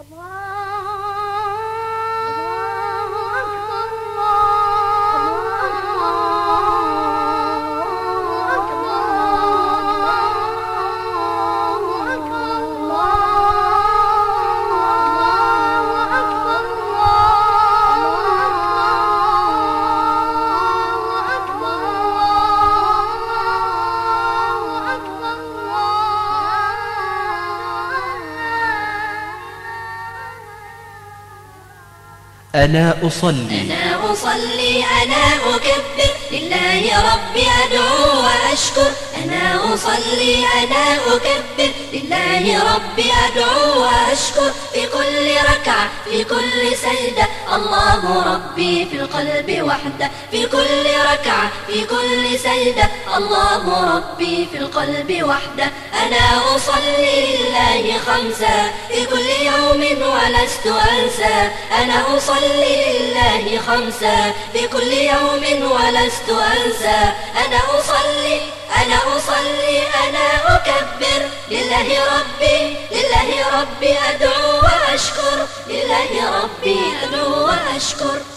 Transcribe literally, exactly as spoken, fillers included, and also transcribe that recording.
أنا أصلي أنا أصلي أنا أكبر لله ربي أدعو وأشكر. أنا أصلي أنا أكبر لله ربي أدعو وأشكر. في كل ركعة في كل سجدة الله ربي في القلب وحده. في كل ركعة في كل سجدة الله ربي في القلب وحده. أنا أصلي لله خمسة في كل يوم ولست أنسى. أنا أصلي لله خمسة في كل يوم ولست أنسى. أنا أصلي أنا أصلي أنا أكبر لله ربي لله ربي أدعو وأشكر. لله ربي أدعو وأشكر.